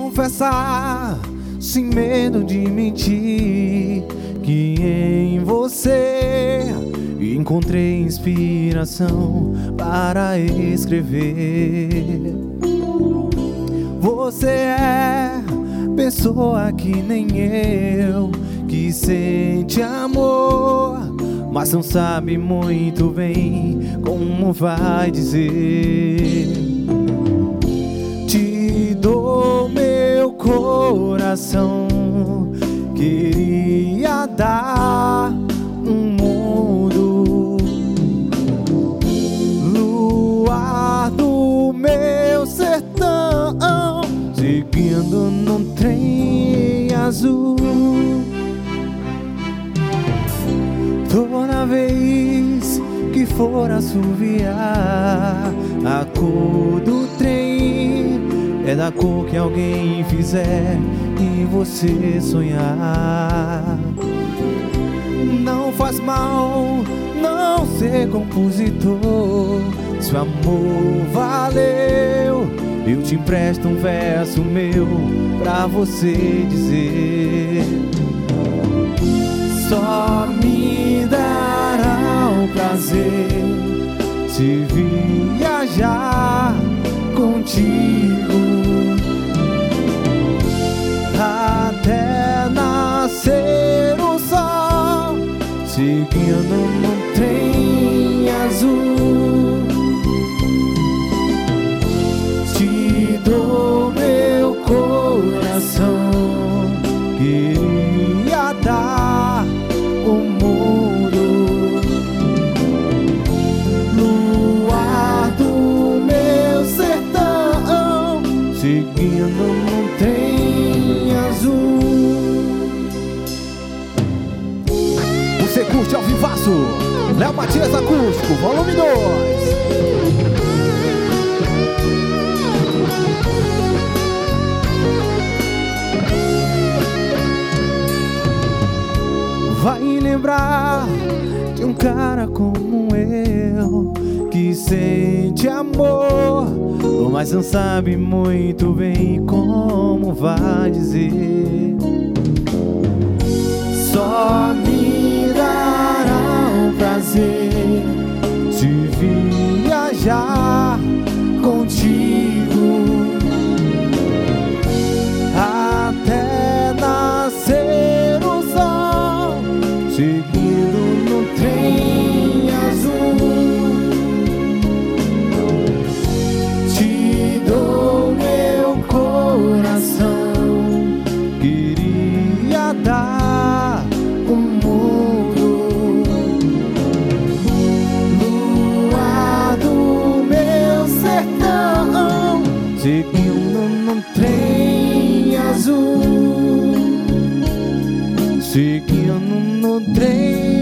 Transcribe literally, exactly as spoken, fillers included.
confessar, sem medo de mentir, que em você encontrei inspiração para escrever. Você é pessoa que nem eu, que sente amor, mas não sabe muito bem como vai dizer. Te dou meu coração, queria dar um mundo, luar do meu sertão, seguindo num trem azul. Toda vez que for assoviar, a cor do trem é da cor que alguém fizer e você sonhar. Não faz mal não ser compositor, se o amor valeu, eu te empresto um verso meu pra você dizer. Só me dará o prazer se viajar contigo até nascer o sol, seguindo num trem azul. Te dou meu coração, queria dar o mundo, luar do meu sertão, seguindo num trem azul. Você curte ao vivaço? Léo Matias Acústico, volume dois. Vai lembrar de um cara como eu, que sente amor, mas não sabe muito bem como vai dizer. Só me dará o prazer se viajar contigo até nascer o sol, seguindo no trem azul. Te dou meu coração, queria dar o mundo, luar do meu sertão, seguindo no trem azul, seguindo no trem